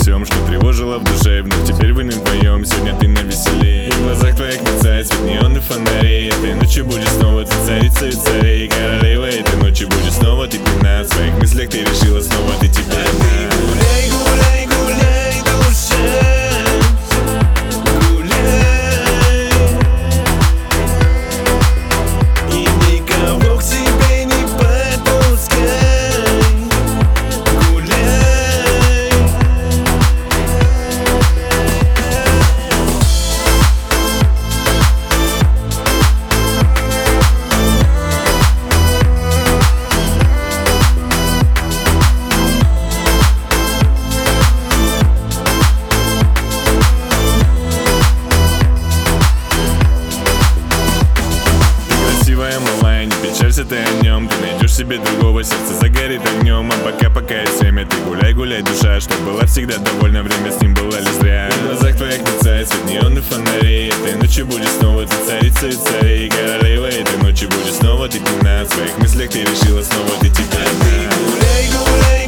всем, что тревожило в душе. Вновь теперь вы вдвоем, сегодня ты навеселее. В глазах твоих мерцает свет неонных фонарей. Этой ночью будешь снова ты царица и царей. Королева этой ночи будет снова ты пьяна. В своих мыслях ты решила снова ты теперь одна. Гуляй, гуляй, гуляй, душа. Не печалься ты о нем, ты найдешь себе другого, сердце загорит огнем. А пока есть время, ты гуляй, гуляй, душа, чтоб была всегда довольна, время с ним было ли зря. В глазах твоих мерцает свет неонных фонарей. Этой ночью будет снова ты царица и царей. Королева этой ночи будет снова ты пьяна. В своих мыслях ты решила снова ты теперь одна. Гуляй, гуляй.